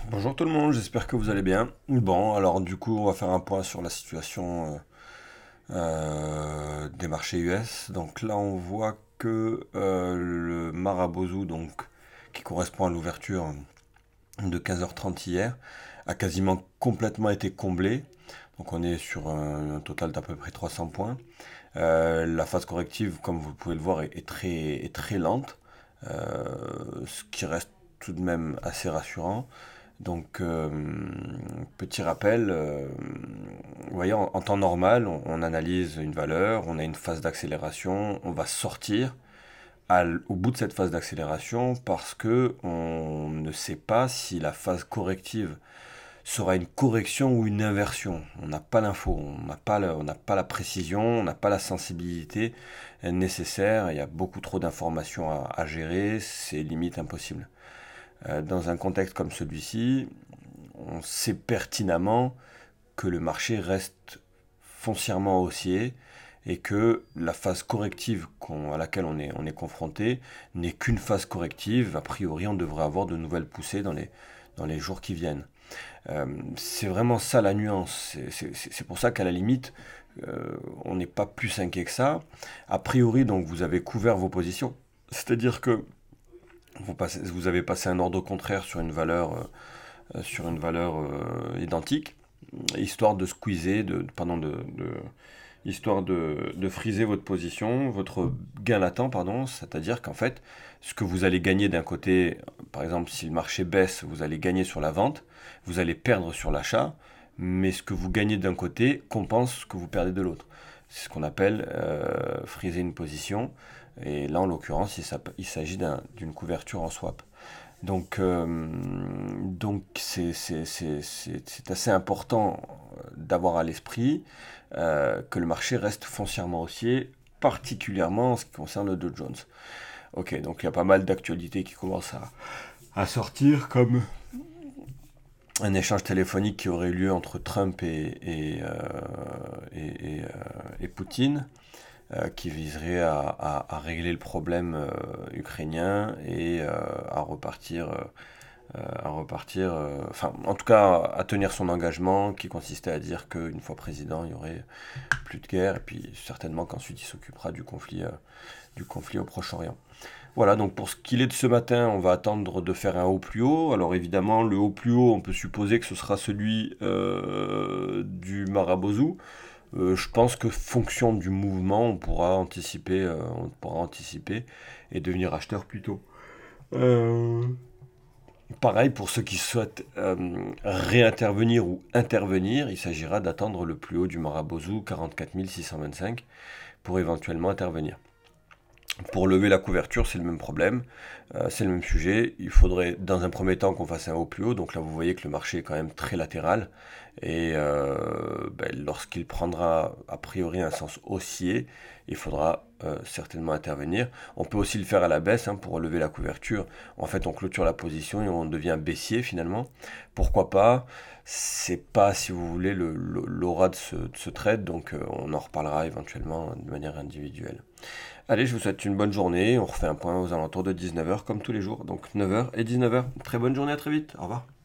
Bonjour tout le monde, j'espère que vous allez bien. Bon, alors du coup, on va faire un point sur la situation des marchés US. Donc là, on voit que le Marabozu, donc qui correspond à l'ouverture de 15h30 hier, a quasiment complètement été comblé. Donc on est sur un total d'à peu près 300 points. La phase corrective, comme vous pouvez le voir, est très lente, ce qui reste tout de même assez rassurant. Donc, petit rappel, vous voyez, en temps normal, on analyse une valeur, on a une phase d'accélération, on va sortir au bout de cette phase d'accélération parce que on ne sait pas si la phase corrective sera une correction ou une inversion. On n'a pas l'info, on n'a pas la précision, on n'a pas la sensibilité nécessaire, il y a beaucoup trop d'informations à gérer, c'est limite impossible. Dans un contexte comme celui-ci, on sait pertinemment que le marché reste foncièrement haussier et que la phase corrective à laquelle on est confronté n'est qu'une phase corrective. A priori, on devrait avoir de nouvelles poussées dans les jours qui viennent. C'est vraiment ça la nuance. C'est pour ça qu'à la limite, on n'est pas plus inquiet que ça. A priori, donc, vous avez couvert vos positions. C'est-à-dire que vous avez passé un ordre contraire sur une valeur identique, histoire de squeezer, histoire de friser votre position, votre gain latent, pardon, c'est-à-dire qu'en fait, ce que vous allez gagner d'un côté, par exemple, si le marché baisse, vous allez gagner sur la vente, vous allez perdre sur l'achat, mais ce que vous gagnez d'un côté compense ce que vous perdez de l'autre. C'est ce qu'on appelle friser une position. Et là, en l'occurrence, il s'agit d'une couverture en swap. Donc c'est assez important d'avoir à l'esprit que le marché reste foncièrement haussier, particulièrement en ce qui concerne le Dow Jones. Ok, donc il y a pas mal d'actualités qui commencent à sortir, comme un échange téléphonique qui aurait eu lieu entre Trump et Poutine, qui viserait à régler le problème ukrainien et à repartir, enfin, en tout cas, à tenir son engagement qui consistait à dire qu'une fois président, il y aurait plus de guerre, et puis certainement qu'ensuite il s'occupera du conflit au Proche-Orient. Voilà, donc pour ce qu'il est de ce matin, on va attendre de faire un haut plus haut. Alors évidemment, le haut plus haut, on peut supposer que ce sera celui du Marabozu. Je pense que fonction du mouvement, on pourra anticiper et devenir acheteur plus tôt. Euh, Pareil, pour ceux qui souhaitent réintervenir ou intervenir, il s'agira d'attendre le plus haut du Marabozu, 44 625, pour éventuellement intervenir. Pour lever la couverture, c'est le même problème, c'est le même sujet. Il faudrait dans un premier temps qu'on fasse un haut plus haut. Donc là, vous voyez que le marché est quand même très latéral. Et lorsqu'il prendra a priori un sens haussier, il faudra certainement intervenir. On peut aussi le faire à la baisse, hein, pour relever la couverture. En fait, on clôture la position et on devient baissier finalement. Pourquoi pas? C'est pas, si vous voulez, l'aura de ce trade. Donc on en reparlera éventuellement de manière individuelle. Allez, je vous souhaite une bonne journée. On refait un point aux alentours de 19h comme tous les jours. Donc 9h et 19h. Très bonne journée, à très vite. Au revoir.